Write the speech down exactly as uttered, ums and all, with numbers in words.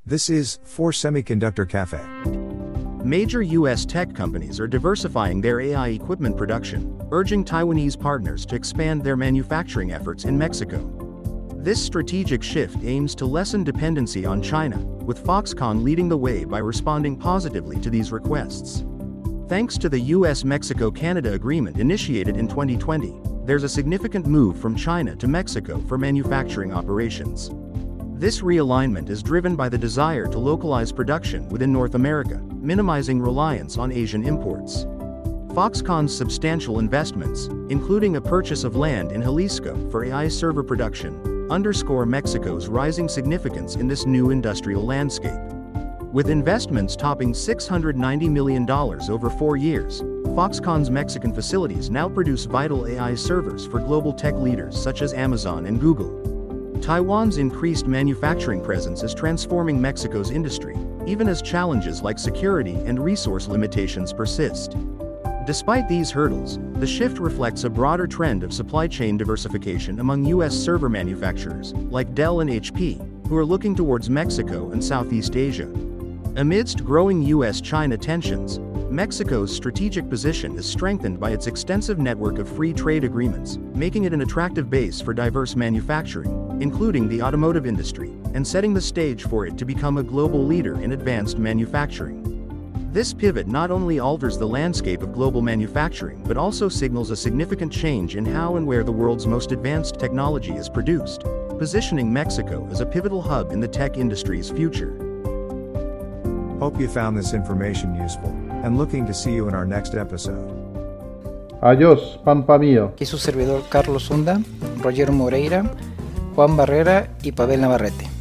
This is For Semiconductor Cafe. Major U S tech companies are diversifying their A I equipment production, urging Taiwanese partners to expand their manufacturing efforts in Mexico. This strategic shift aims to lessen dependency on China, with Foxconn leading the way by responding positively to these requests. Thanks to the U S Mexico Canada agreement initiated in twenty twenty, there's a significant move from China to Mexico for manufacturing operations. This realignment is driven by the desire to localize production within North America, minimizing reliance on Asian imports. Foxconn's substantial investments, including a purchase of land in Jalisco for A I server production, underscore Mexico's rising significance in this new industrial landscape. With investments topping six hundred ninety million dollars over four years, Foxconn's Mexican facilities now produce vital A I servers for global tech leaders such as Amazon and Google. Taiwan's increased manufacturing presence is transforming Mexico's industry, even as challenges like security and resource limitations persist. Despite these hurdles, the shift reflects a broader trend of supply chain diversification among U S server manufacturers, like Dell and H P, who are looking towards Mexico and Southeast Asia. Amidst growing U S China tensions, Mexico's strategic position is strengthened by its extensive network of free trade agreements, making it an attractive base for diverse manufacturing, including the automotive industry, and setting the stage for it to become a global leader in advanced manufacturing. This pivot not only alters the landscape of global manufacturing but also signals a significant change in how and where the world's most advanced technology is produced, positioning Mexico as a pivotal hub in the tech industry's future. Hope you found this information useful, and looking to see you in our next episode. Adiós, Pampa mío. Aquí su servidor Carlos Hunda, Roger Moreira, Juan Barrera y Pavel Navarrete.